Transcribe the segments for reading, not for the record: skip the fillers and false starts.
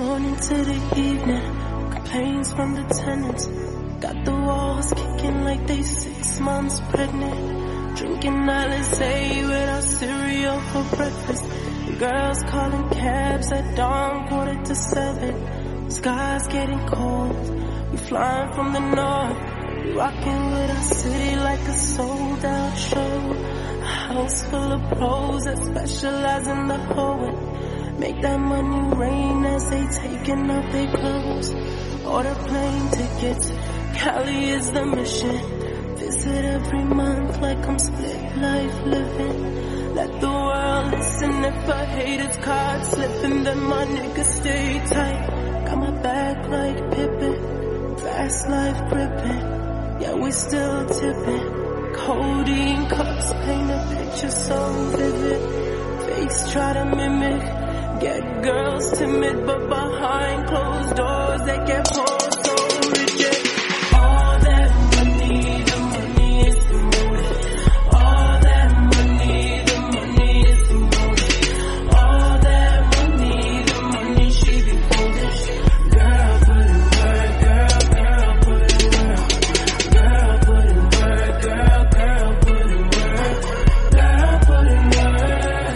morning to the evening, complaints from the tenants. Got the walls kicking like they 6 months pregnant. Drinking Alizé without cereal for breakfast. Girls calling cabs at dawn, 6:45. Sky's getting cold, we flying from the north. We rocking with our city like a sold out show. A house full of pros that specialize in the hoeing. Make that money rain as they taking off their clothes. Order plane tickets, Cali is the mission. Visit every month like I'm split life living. Let the world listen if a hater's card slipping, then my niggas stay tight. Got my back like Pippin, fast life gripping. Yeah, we still tipping. Codeine cups paint a picture so vivid. Fakes try to mimic, get girls timid, but behind closed doors they get pulled so rigid. All that money, the money is the motive. All that money, the money is the motive. All that money, the money she be holding. Girl, put in work, girl, put in work. Girl, put in work, girl, put in work. Girl, put in work.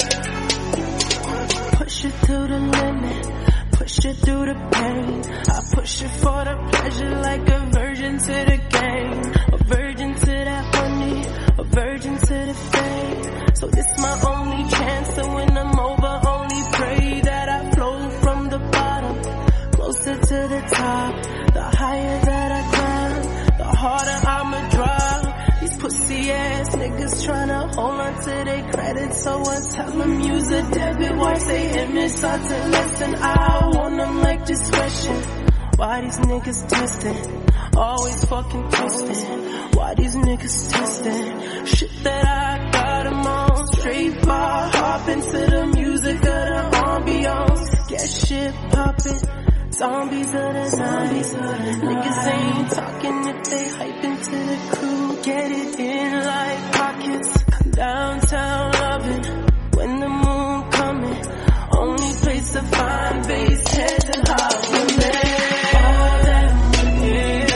Push it to the limit, push it through the pain. I push it for the pleasure like a virgin to the game. A virgin to that honey, a virgin to the fame. So this my only chance to win them over. Only pray that I flow from the bottom, closer to the top. The higher that I climb, the harder I'ma drop. These pussy ass niggas tryna hold on to their credit, so I tell them use a debit. Watch they hit me, start to listen. I want them like discretion. Why these niggas twisting? Always fucking twisting. Why these niggas twisting? Shit that I got them on straight bar, hop into the music of the ambiance. Get shit poppin'. Zombies of the night. Niggas ain't talking if they hype into the crew. Get it in like pockets. Downtown loving when the moon coming. Only place to find base heads and hot women. All that money,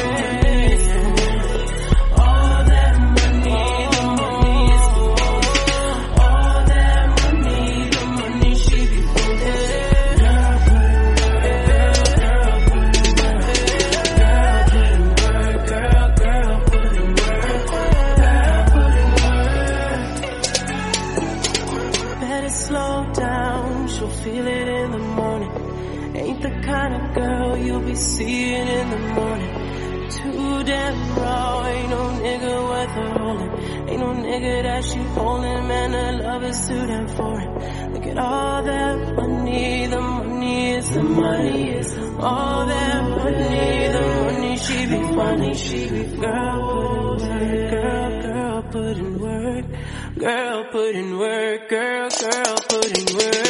all that money, the money is full. All that money, the money she be holding. Slow down, she'll feel it in the morning. Ain't the kind of girl you'll be seeing in the morning. Too damn raw, ain't no nigga worth her holding. Ain't no nigga that she holding, man, her love is too damn foreign. Look at all that money, the money is the money. All that money, the money, she be funny, she be girl, put in work, girl, put in work, girl, put in work.